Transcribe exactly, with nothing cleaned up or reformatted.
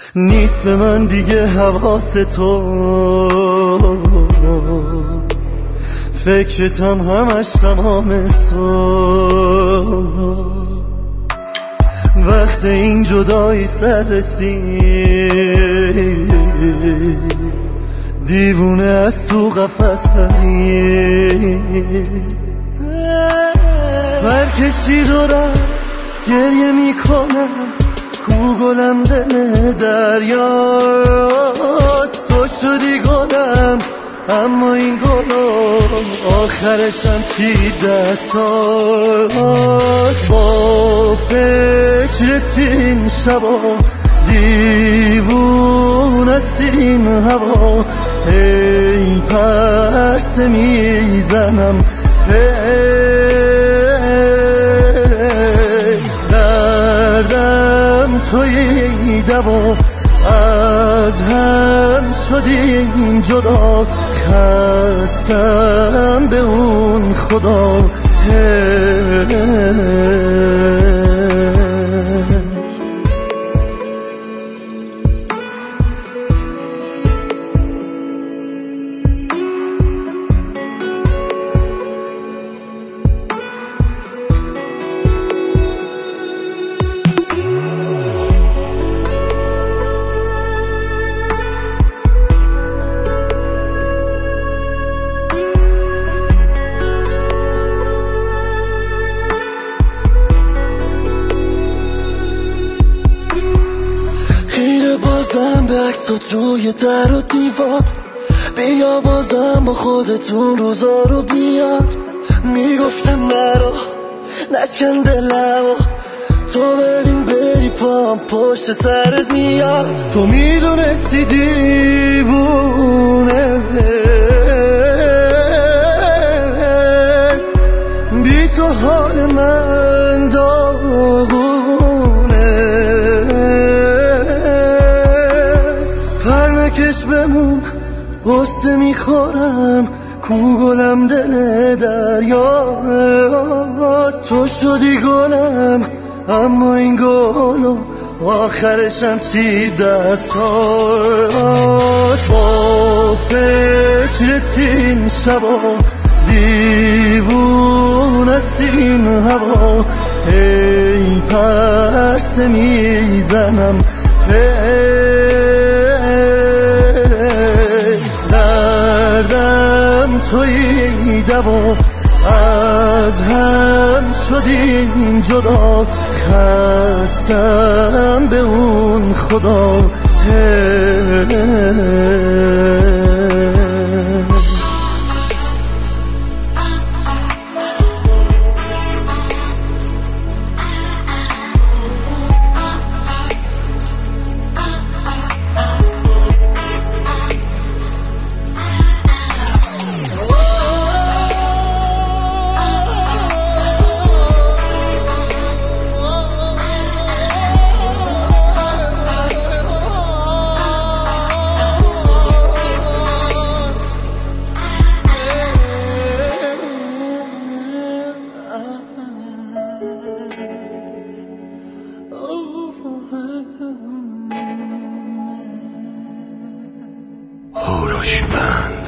نیست به من دیگه حواس تو، فکرتم همش تمام صبح. وقت این جدایی سر رسید، دیوونه از تو قفس پرید. برکشید و رفت گریه میکنم، کو گلم دل دریات. تو شدی گلم اما این گلم آخرشم چی دستات. با فکر این شبا دیوون است این هوا، ای پرسه میزنم دردم توی دوا. از هم شدیم جدا، خستم به اون خدا. بازم به عکسات روی در و دیوار، بیا بازم با خودتون روزا رو بیار. میگفتم نرو نشکن دلمو، تو ببین بری پام پشت سرت میاد. تو میدونستی دیوونه بی تو حال من داغونه. پرنکش بمون غصه میخورم، کو گلم دل دریا. تو شدی گلم اما این گلم آخرشم چی دستات. با فکر این شبا دیوون است این هوا، ای پرسه میزنم دردم توی دوا. از هم شدیم جدا، خستم به اون خدا. هوروشمند